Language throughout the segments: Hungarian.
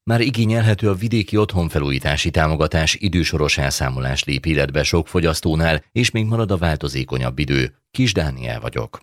Már igényelhető a vidéki otthonfelújítási támogatás, idősoros elszámolás lép életbe sok fogyasztónál, és még marad a változékonyabb idő. Kis Dániel vagyok.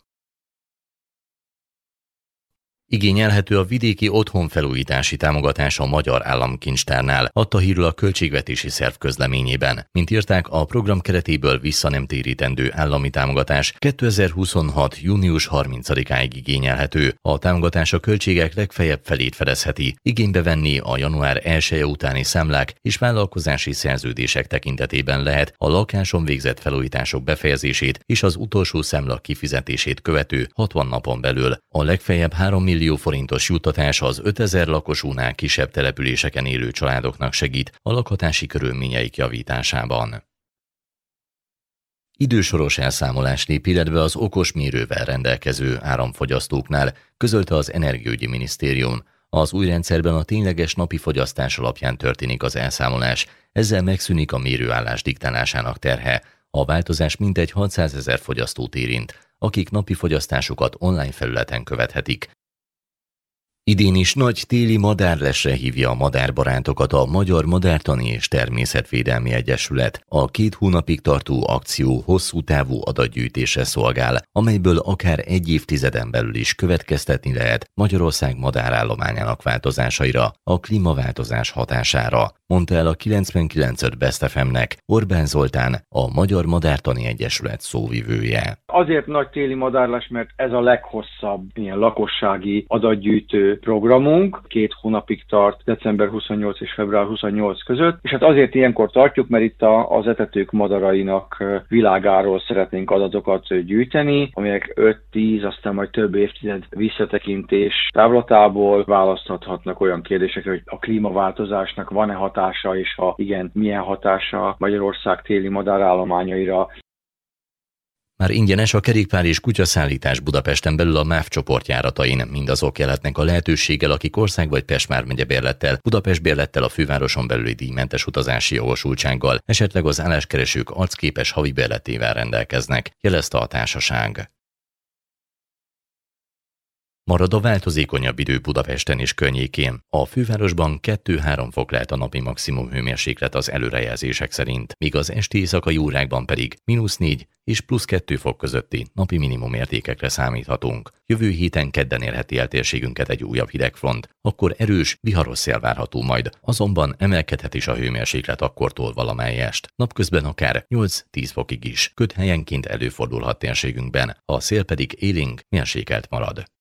Igényelhető a vidéki otthonfelújítási támogatás a Magyar Államkincstárnál, adta hírül a költségvetési szerv közleményében. Mint írták, a program keretéből vissza nem térítendő állami támogatás 2026. június 30-áig igényelhető. A támogatás a költségek legfeljebb felét fedezheti, igénybe venni a január 1-e utáni számlák és vállalkozási szerződések tekintetében lehet a lakáson végzett felújítások befejezését és az utolsó számla kifizetését követő 60 napon belül. A legfeljebb 3 millió forintos juttatás az 5000 lakosúnál kisebb településeken élő családoknak segít a lakhatási körülményeik javításában. Idősoros elszámolás lép életbe az okos mérővel rendelkező áramfogyasztóknál, közölte az Energiaügyi Minisztérium. Az új rendszerben a tényleges napi fogyasztás alapján történik az elszámolás, ezzel megszűnik a mérőállás diktálásának terhe. A változás mintegy 600 000 fogyasztót érint, akik napi fogyasztásukat online felületen követhetik. Idén is nagy téli madárlesre hívja a madárbarátokat a Magyar Madártani és Természetvédelmi Egyesület. A 2 hónapig tartó akció hosszú távú adatgyűjtésre szolgál, amelyből akár egy évtizeden belül is következtetni lehet Magyarország madárállományának változásaira, a klímaváltozás hatására, mondta el a 99.5 Best FM-nek Orbán Zoltán, a Magyar Madártani Egyesület szóvivője. Azért nagy téli madárlás, mert ez a leghosszabb ilyen lakossági adatgyűjtő programunk. 2 hónapig tart, december 28 és február 28 között, és hát azért ilyenkor tartjuk, mert itt az etetők madarainak világáról szeretnénk adatokat gyűjteni, amelyek 5-10, aztán majd több évtized visszatekintés távlatából választhatnak olyan kérdésekre, hogy a klímaváltozásnak van-e hatása, és ha igen, milyen hatása Magyarország téli madárállományaira. Már ingyenes a kerékpár és kutyaszállítás Budapesten belül a MÁV csoportjáratain. Mindazok élhetnek a lehetőséggel, akik Ország vagy Pest vármegye bérlettel, Budapest bérlettel, a fővároson belüli díjmentes utazási jogosultsággal, esetleg az álláskeresők arcképes havi bérletével rendelkeznek, jelezte a társaság. Marad a változékonyabb idő Budapesten és környékén. A fővárosban 2-3 fok lehet a napi maximum hőmérséklet az előrejelzések szerint, míg az esti éjszakai órákban pedig -4 és +2 fok közötti napi minimum értékekre számíthatunk. Jövő héten kedden érheti el térségünket egy újabb hidegfront, akkor erős, viharos szél várható majd, azonban emelkedhet is a hőmérséklet akkortól valamelyest. Napközben akár 8-10 fokig is, ködhelyenként előfordulhat térségünkben, a szél pedig élénk, mérsékelt marad.